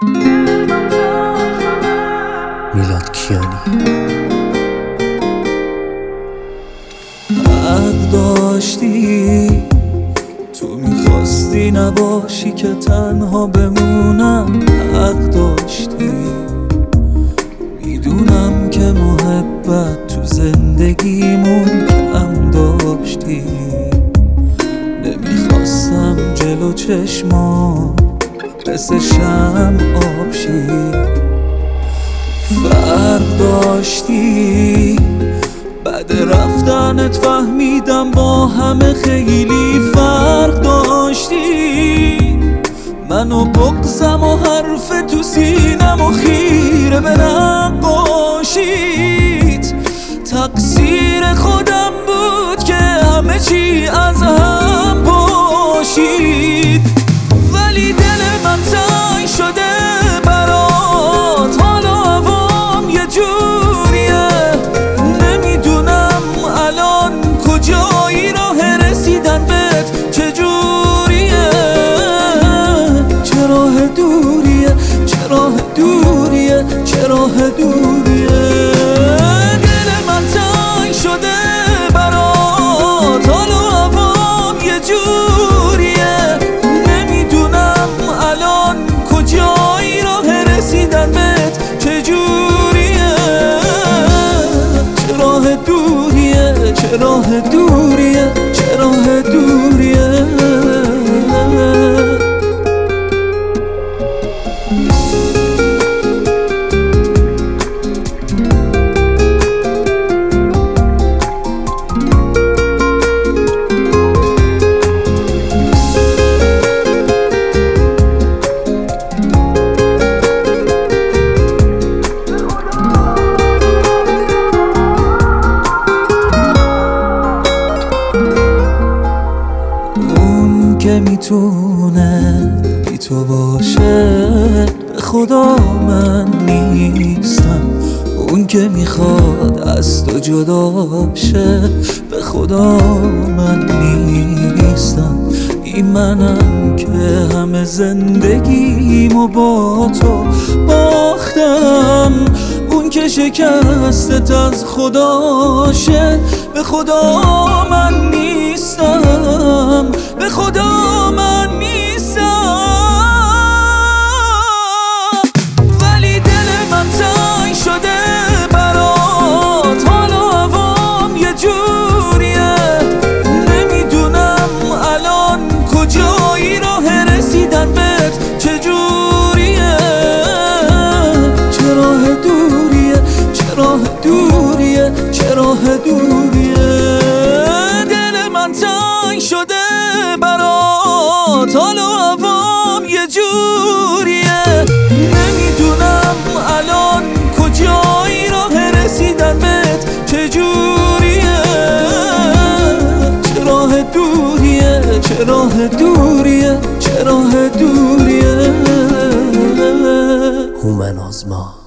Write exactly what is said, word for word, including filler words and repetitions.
میلاد کیانی. حق داشتی تو میخواستی نباشی که تنها بمونم، حق داشتی میدونم که محبت تو زندگیمون کم داشتی، نمیخواستم جلو چشمام مثل شمع آب شی. فرق داشتی بعد رفتنت فهمیدم با همه خیلی فرق داشتی، منو بغضم و حرف تو سینم و خیره به نقاشیت. تقصیر خودم بود که همه چی از هم پاشید، ولی دل من تنگ شده برات، حالا هوام یه جوریه، نمیدونم الان کجایی، راه رسیدن بهت چجوریه، چه راه دوریه، چه راه دوریه، چه راه دوریه. دل من تنگ شده برات، حالا هوام یه جوریه، نمیدونم الان کجایی، راه رسیدن بهت چجوریه، چه راه دوریه، چه راه دوریه، چه راه دوریه. که میتونه بی تو باشه، به خدا من نیستم. اون که میخواد از تو جدا شه، به خدا من نیستم. این منم که همه زندگیمو با تو باختم. اون که شکستت از خداشه، به خدا من نیستم، به خدا من نیستم. ولی دل من تنگ شده برات، حالا هوام یه جوریه، نمیدونم الان کجایی، راه رسیدن بهت چجوریه، چه راه دوریه، چه راه دوریه، چه راه دوریه. دل من تنگ شده برات، حالا هوام یه جوریه، نمیدونم الان کجایی، راه رسیدن بهت چجوریه، چه راه دوریه، چه راه دوریه، چه راه دوریه. هومن آزما.